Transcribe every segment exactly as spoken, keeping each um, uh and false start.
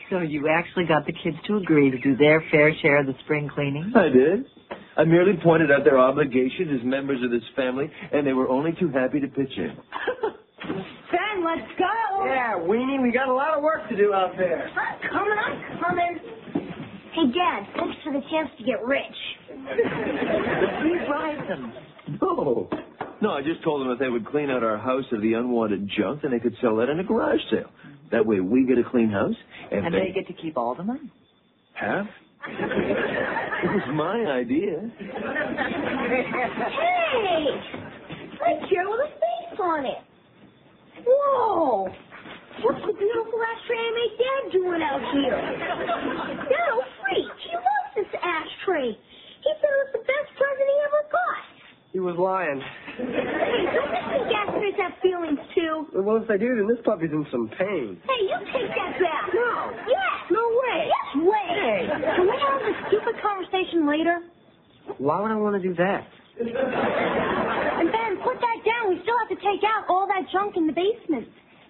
So you actually got the kids to agree to do their fair share of the spring cleaning? I did. I merely pointed out their obligation as members of this family, and they were only too happy to pitch in. Ben, let's go. Yeah, Weenie, we got a lot of work to do out there. I'm coming, I'm coming. Hey, Dad, thanks for the chance to get rich. We bribed them. No. No, I just told them if they would clean out our house of the unwanted junk, then they could sell that in a garage sale. That way we get a clean house, and, And they, they get to keep all the money. Half? It was my idea. Hey! A chair with a face on it. Whoa! What's the beautiful ashtray I made Dad doing out here? Dad, a freak. He loves this ashtray. He said it was the best present he ever got. He was lying. Hey, don't you think ashtrays have feelings, too? Well, if they do, then this puppy's in some pain. Hey, you take that back. No. Yes. No way. Yes, way. Hey. Can we have this stupid conversation later? Why would I want to do that? And Ben, put that down. We still have to take out all that junk in the basement.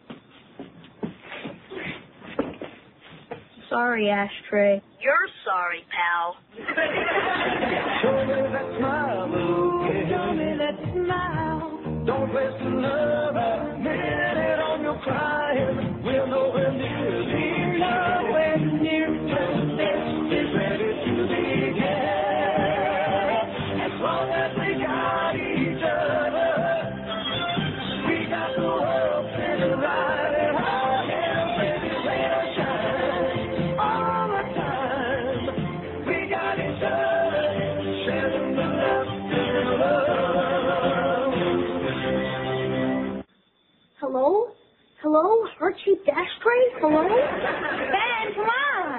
Sorry, ashtray. You're sorry, pal. Show me that smile, boo. Show me that smile. Don't waste another minute on your crying. We're nowhere near the nowhere near the best is ready to begin. As long as we got each other, we got the world spinning right in our hands. Baby, rain or shine, all the time. We got each other, sharing the love and love. Hello? Hello? Heart-shaped ashtray? Hello? Ben, come on!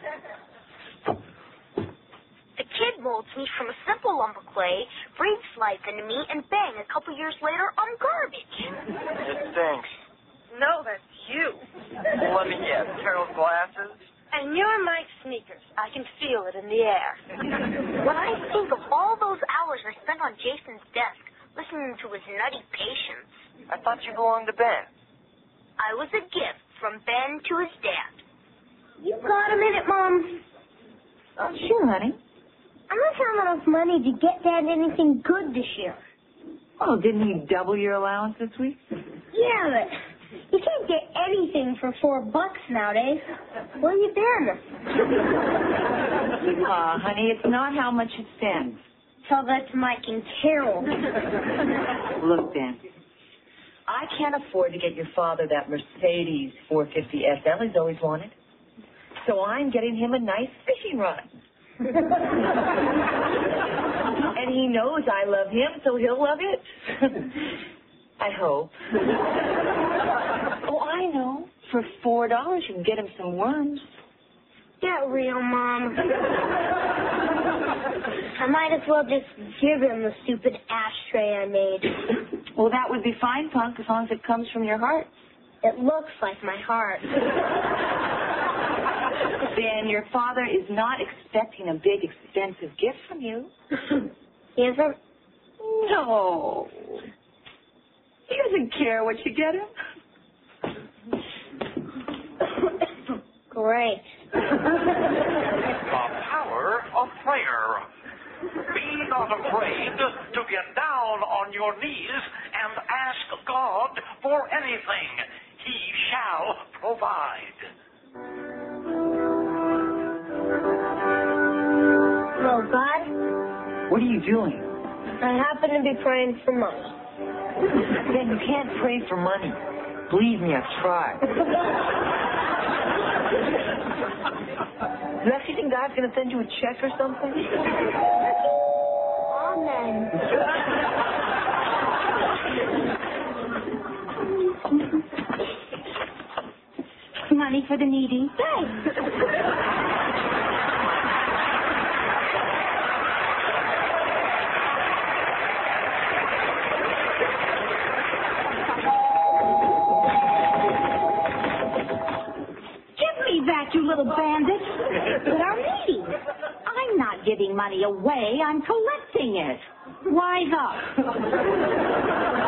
The kid molds me from a simple lump of clay, breathes life into me, and bang, a couple years later, I'm garbage. It stinks. No, that's you. Let me guess. Carol's glasses? And you're Mike's sneakers. I can feel it in the air. When I think of all those hours I spent on Jason's desk, listening to his nutty patience, I thought you belonged to Ben. I was a gift from Ben to his dad. You got a minute, Mom? Oh, sure, honey. I don't have enough money to get Dad anything good this year. Oh, didn't he double your allowance this week? Yeah, but you can't get anything for four bucks nowadays. Where you been? Ah, uh, honey, it's not how much you spend. Tell that to Mike and Carol. Look, Ben, I can't afford to get your father that Mercedes four fifty S L he's always wanted. So I'm getting him a nice fishing rod. And he knows I love him, so he'll love it. I hope. Oh, I know. For four dollars, you can get him some worms. Get real, Mom. I might as well just give him the stupid ashtray I made. Well, that would be fine, Punk, as long as it comes from your heart. It looks like my heart. Ben, your father is not expecting a big, expensive gift from you. He isn't? No. He doesn't care what you get him. Great. The power of prayer. Be not afraid to get down on your knees and ask God for anything. He shall provide. Hello, God? What are you doing? I happen to be praying for money. Ben, you can't pray for money. Believe me, I've tried. You actually think God's going to send you a check or something? Amen. Money for the needy. Thanks. Back, you little bandit. But our meeting. I'm not giving money away. I'm collecting it. Wise up.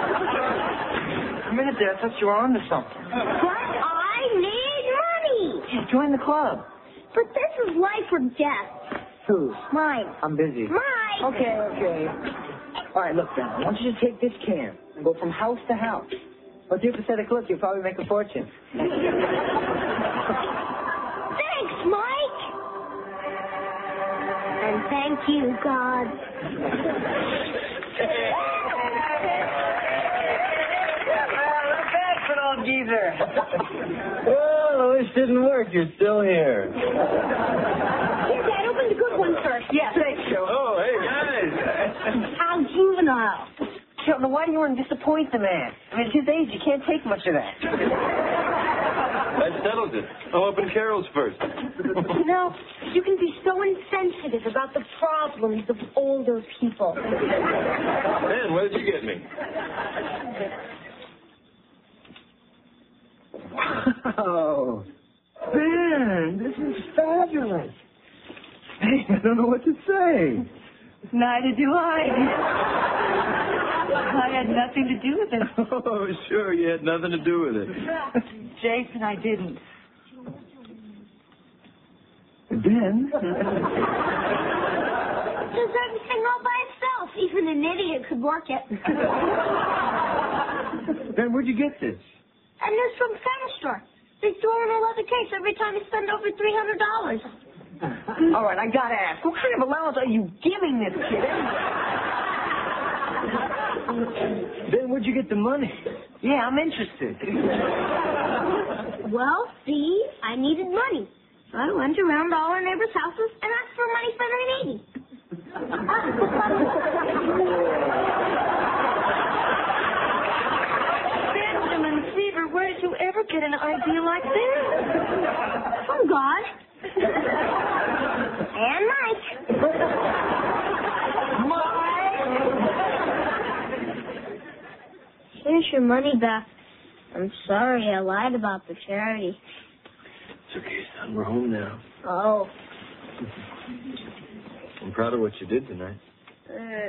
A minute there. I thought you were on to something. But I need money. Join the club. But this is life or death. Who? Mine. I'm busy. Mine. Okay, okay. All right, look, Ben, I want you to take this can and go from house to house. With your pathetic look, you'll probably make a fortune. Thanks, Mike. And thank you, God. Thanks, an old geezer. Well, the wish didn't work. You're still here. Here, Dad, open the good one first. Yeah, thanks, Joe. Oh, hey, guys. How juvenile. Sheldon, why do you want to disappoint the man? I mean, at his age, you can't take much of that. That settles it. I'll open Carol's first. You know, you can be so insensitive about the problems of older people. Ben, what did you get me? Oh, Ben, this is fabulous. Hey, I don't know what to say. Neither do I. I had nothing to do with it. Oh, sure, you had nothing to do with it. Jason, I didn't. Ben? Does everything all by itself. Even an idiot could work it. Ben, where'd you get this? And this from Center Store. They throw in a leather case every time you spend over three hundred dollars. All right, I gotta ask, what kind of allowance are you giving this kid? Ben, where'd you get the money? Yeah, I'm interested. Well, see, I needed money. So I went around all our neighbors' houses and asked for money for their needy. Benjamin Seaver, where did you ever get an idea like this? From God. And Mike. Here's your money back. I'm sorry I lied about the charity. It's okay, son. We're home now. Oh. I'm proud of what you did tonight. Uh,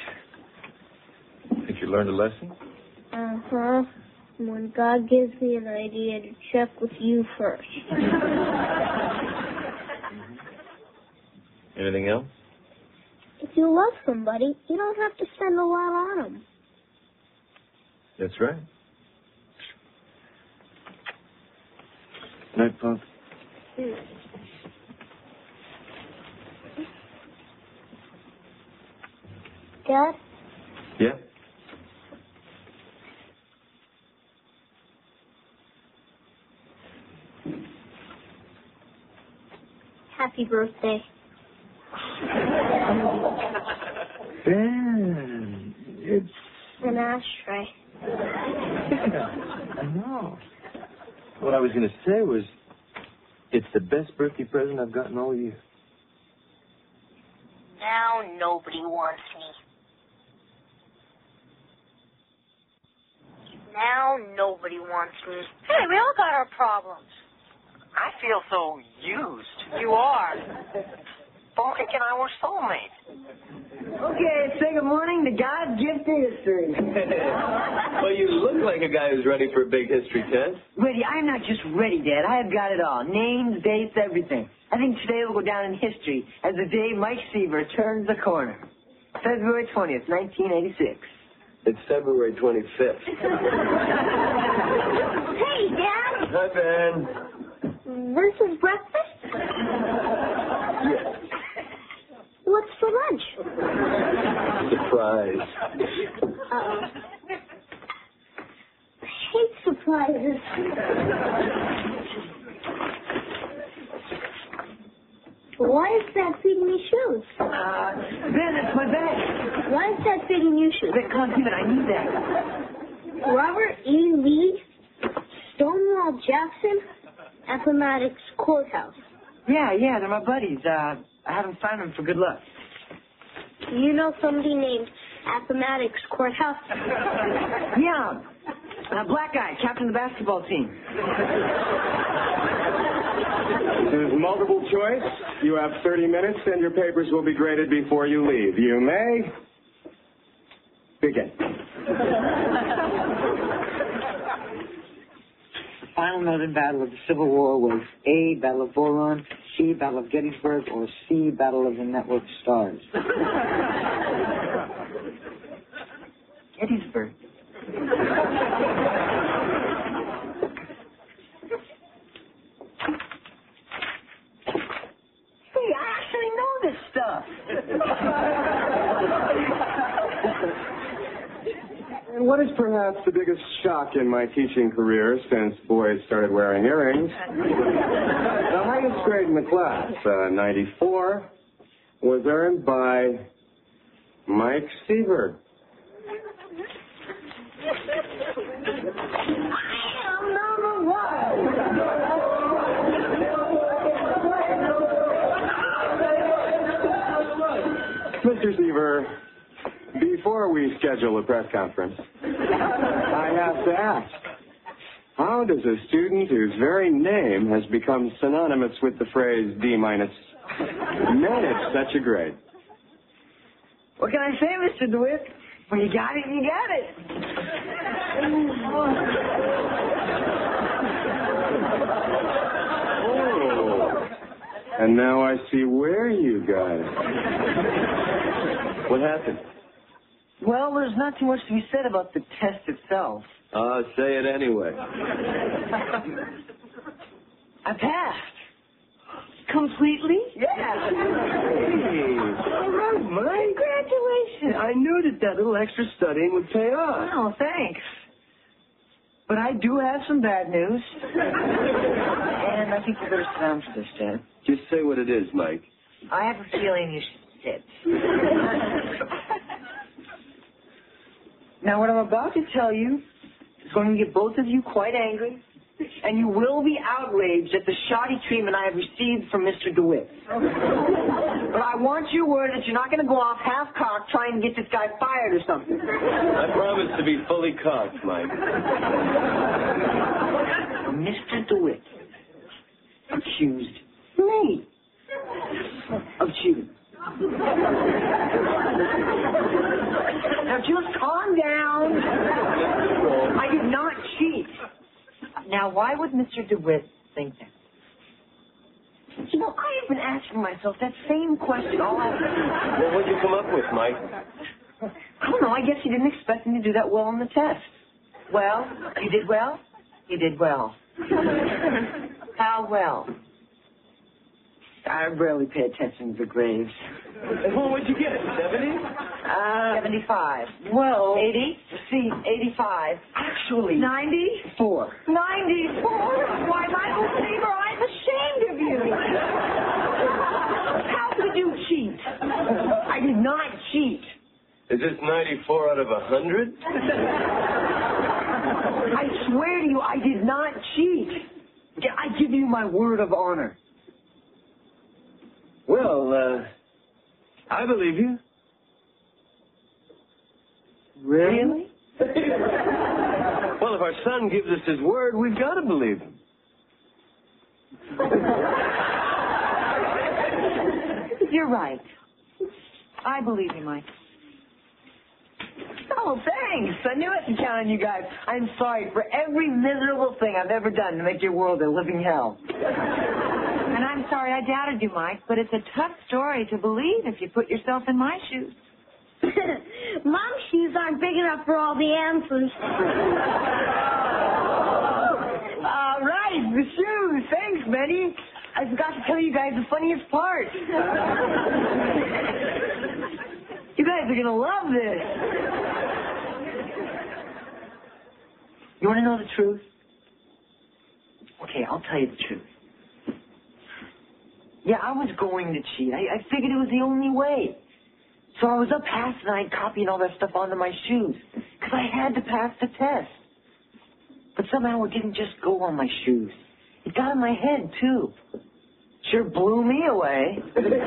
Think you learned a lesson? uh-huh. When God gives me an idea to check with you first. Anything else? If you love somebody, you don't have to spend a lot on them. That's right. Night, Pop. Dad? Yeah? Happy birthday. Ben, it's... An ashtray. I know. What I was going to say was, it's the best birthday present I've gotten all year. Now nobody wants me. Now nobody wants me. Hey, we all got our problems. I feel so used. You are. Paul, thinking I was soulmates. Okay, say good morning to God's gift to history. Well, you look like a guy who's ready for a big history test. Ready? I'm not just ready, Dad. I have got it all. Names, dates, everything. I think today will go down in history as the day Mike Seaver turns the corner. February twentieth, nineteen eighty-six. It's February twenty-fifth. Hey, Dad. Hi, Ben. This is breakfast? Yes. What's for lunch? Surprise. Uh-oh. I hate surprises. Why is Dad feeding me shoes? Uh, Ben, it's my bag. Why is Dad feeding you shoes? Ben, come on, give it. I need that. Robert E. Lee, Stonewall Jackson, Appomattox Courthouse. Yeah, yeah, they're my buddies. Uh, I haven't found them for good luck. You know somebody named Appomattox Courthouse? Yeah. Uh, black guy, captain of the basketball team. There's multiple choice. You have thirty minutes, and your papers will be graded before you leave. You may begin. final note in battle of the Civil War was A, Battle of Bull Run, C, Battle of Gettysburg, or C, Battle of the Network Stars? Gettysburg. Hey, I actually know this stuff. And what is perhaps the biggest shock in my teaching career since boys started wearing earrings? The highest grade in the class, uh, ninety-four, was earned by Mike Seaver. I'm number one. Mister Seaver, before we schedule a press conference, I have to ask, how does a student whose very name has become synonymous with the phrase D minus manage such a grade? What can I say, Mister DeWitt? When you got it, you got it. Oh, and now I see where you got it. What happened? Well, there's not too much to be said about the test itself. Uh, say it anyway. I passed. Completely? Yeah. Hey, all right, Mike. Congratulations. I knew that that little extra studying would pay off. Oh, thanks. But I do have some bad news. And I think you better sit down for this, Dad. Just say what it is, Mike. I have a feeling you should sit. Now, what I'm about to tell you is going to get both of you quite angry, and you will be outraged at the shoddy treatment I have received from Mister DeWitt. But I want your word that you're not going to go off half-cocked trying to get this guy fired or something. I promise to be fully cocked, Mike. Mister DeWitt accused me of cheating. Now just calm down. I did not cheat. Now, why would Mister DeWitt think that? You know, I have been asking myself that same question all along. Well, what'd you come up with, Mike? I don't know. I guess you didn't expect me to do that well on the test. Well, you did well? You did well. How well? I rarely pay attention to the grades. Well, what'd you get, seventy? Uh, seventy-five. Well, eighty? See, eighty-five. Actually. ninety-four. ninety-four? Why, Michael Seaver, I'm ashamed of you. How could you cheat? I did not cheat. Is this ninety-four out of a hundred? I swear to you, I did not cheat. I give you my word of honor. Well, uh, I believe you. Really? Well, if our son gives us his word, we've got to believe him. You're right. I believe you, Mike. Oh, thanks. I knew I could count on you guys. I'm sorry for every miserable thing I've ever done to make your world a living hell. And I'm sorry I doubted you, Mike, but it's a tough story to believe if you put yourself in my shoes. Mom's shoes aren't big enough for all the answers. All right, the shoes. Thanks, Betty. I forgot to tell you guys the funniest part. You guys are going to love this. You want to know the truth? Okay, I'll tell you the truth. Yeah, I was going to cheat. I, I figured it was the only way. So I was up half the night copying all that stuff onto my shoes because I had to pass the test. But somehow it didn't just go on my shoes. It got in my head, too. Sure blew me away.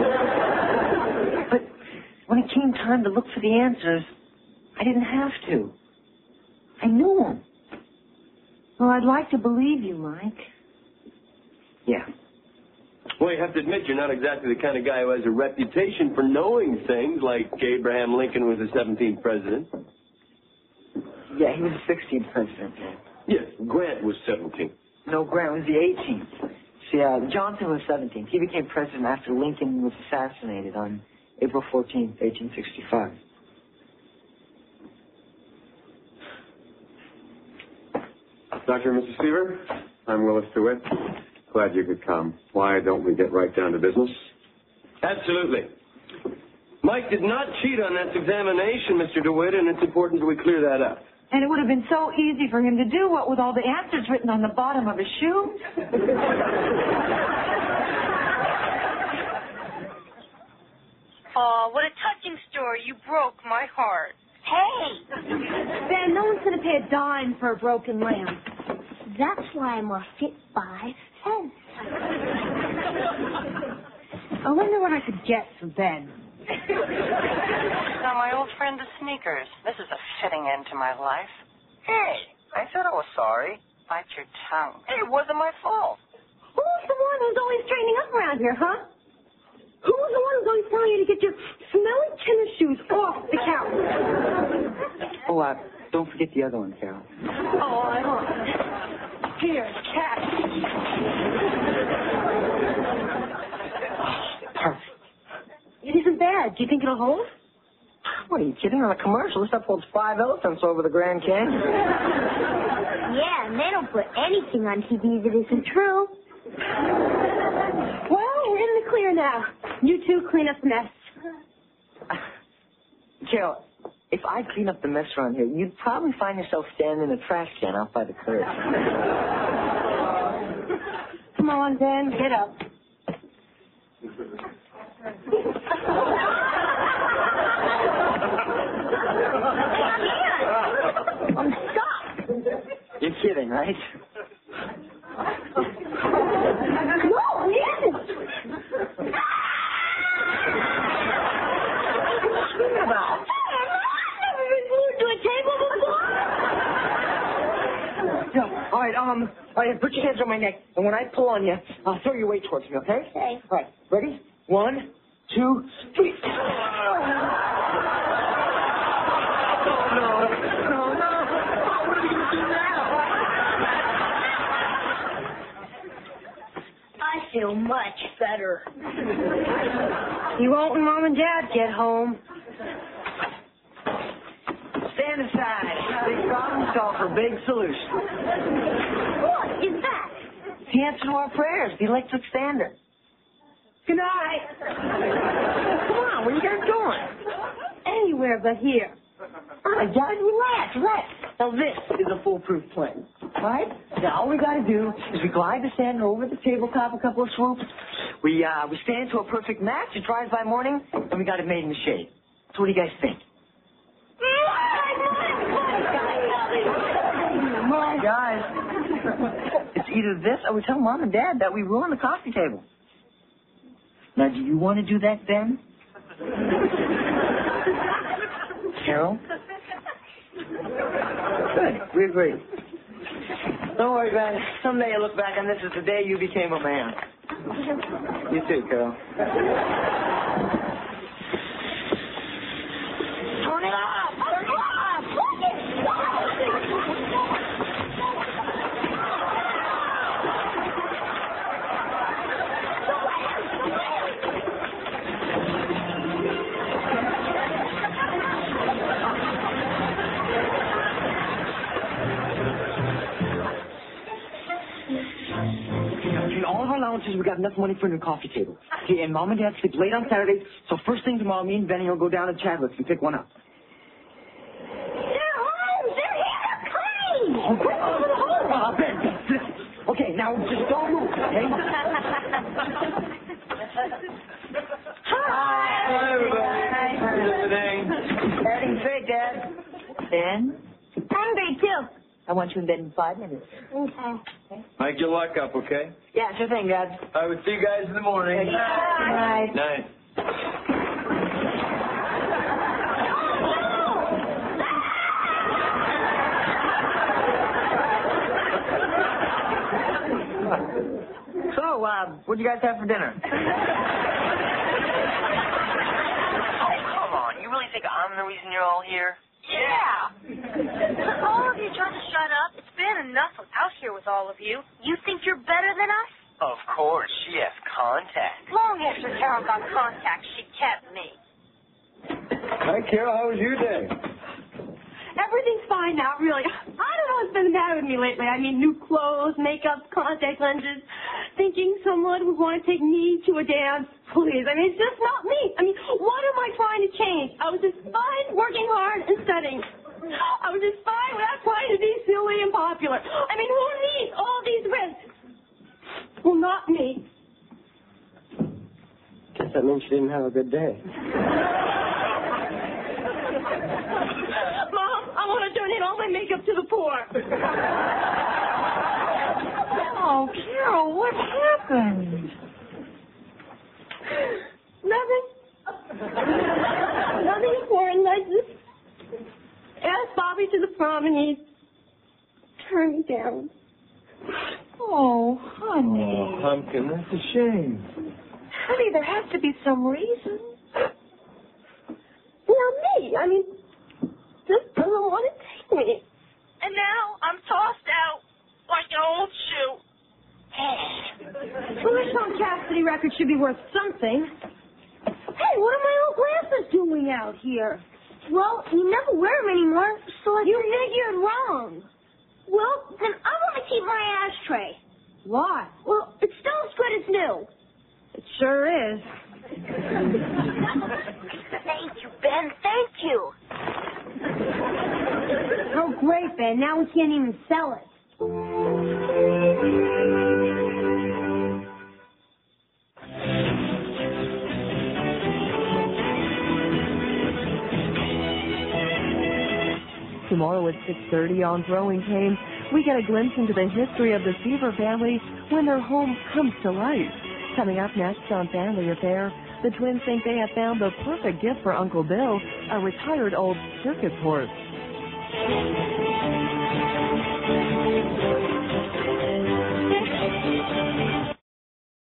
But when it came time to look for the answers, I didn't have to. I knew them. Well, I'd like to believe you, Mike. Yeah. Well, you have to admit you're not exactly the kind of guy who has a reputation for knowing things like Abraham Lincoln was the seventeenth president. Yeah, he was the sixteenth president. Yes, Grant was seventeenth. No, Grant, it was the eighteenth. See, uh, Johnson was seventeenth. He became president after Lincoln was assassinated on April fourteenth, eighteen sixty-five. Doctor and Missus Seaver, I'm Willis DeWitt. Glad you could come. Why don't we get right down to business? Absolutely. Mike did not cheat on that examination, Mister DeWitt, and it's important that we clear that up. And it would have been so easy for him to do, what with all the answers written on the bottom of his shoes. Oh, what a touching story. You broke my heart. Hey! Ben, no one's going to pay a dime for a broken lamb. That's why I'm a fit five cents. I wonder what I could get for Ben. Now, my old friend, the Sneakers. This is a fitting end to my life. Hey, I said I was sorry. Bite your tongue. Hey, it wasn't my fault. Who's the one who's always straightening up around here, huh? Who's the one who's always telling you to get your smelly tennis shoes off the couch? Oh, uh, don't forget the other one, Carol. Oh, I won't. Here, cat. Perfect. It isn't bad. Do you think it'll hold? What, are you kidding? On a commercial, this stuff holds five elephants over the Grand Canyon. Yeah, and they don't put anything on T V that isn't true. Well, we're in the clear now. You two clean up the mess. Carol, if I clean up the mess around here, you'd probably find yourself standing in a trash can out by the curb. Come on, Ben. Get up. I'm stuck. You're kidding, right? No, he isn't. What about? I've never been glued to a table before. No. All right, um, all right, put your hands on my neck, and when I pull on you, I'll throw your weight towards me, okay? Okay. All right, ready? One, two, three. Oh, no, no, no. What are we going to do now? I feel much better. You won't when Mom and Dad get home. Stand aside. Big problem solver, big solution. What is that? It's the answer to our prayers, the electric standard. Good night. Come on, where you guys going? Anywhere but here. All right, guys, relax, relax. Now, this is a foolproof plan. All right? Now, all we got to do is we glide the sander over the tabletop a couple of swoops. We, uh, we stand to a perfect match. It dries by morning, and we got it made in the shade. So what do you guys think? Guys, it's either this or we tell Mom and Dad that we ruined the coffee table. Now, do you want to do that, Ben? Carol? Good. We agree. Don't worry, Ben. Someday you'll look back on this as the day you became a man. You too, Carol. Turn it off! Turn it off! Look at Between all of our allowances, we got enough money for a new coffee table. Okay, and Mom and Dad sleep late on Saturdays, so first thing tomorrow, me and Benny will go down to Chadwick's and pick one up. They're home! They're here! They're coming! Oh, quick, over the hole! Uh, Ben, listen. Okay, now just don't move, okay? Hi! Hi, everybody. How's everything? Everything's great, Dad. Ben, I'm great, too. I want you in bed in five minutes. Okay. Mike your luck up, okay? Yeah, sure thing, Dad. I will see you guys in the morning. Good night. Night. So, uh, what'd you guys have for dinner? Oh, come on. You really think I'm the reason you're all here? Yeah. All of you trying to shut up. It's been had enough of out here with all of you. You think you're better than us? Of course, she has contact. Long after Carol got contact, she kept me. Hi, Carol. How was your day? Everything's fine now, really. I don't know what's been the matter with me lately. I mean, new clothes, makeup, contact lenses, thinking someone would want to take me to a dance. Please, I mean, it's just not me. I mean, what am I trying to change? I was just fine working hard and studying. I was just fine without trying to be silly and popular. I mean, who needs all these risks? Well, not me. Guess that means she didn't have a good day. Mom, I want to donate all my makeup to the poor. Oh, Carol, what happened? Nothing. Nothing important. I just asked Bobby to the prom and he turned me down. Oh, honey. Oh, Pumpkin, that's a shame. Honey, there has to be some reason. Now me, I mean, just doesn't want to take me. And now I'm tossed out like an old shoe. Well, this song Cassidy record should be worth something. Hey, what are my old glasses doing out here? Well, you never wear them anymore, so I You figured wrong. Well, then I want to keep my ashtray. Why? Well, it's still as good as new. It sure is. Thank you, Ben. Thank you. Oh, great, Ben. Now we can't even sell it. Tomorrow at six thirty on Growing Pains, we get a glimpse into the history of the Seaver family when their home comes to life. Coming up next on Family Affair, the twins think they have found the perfect gift for Uncle Bill, a retired old circus horse.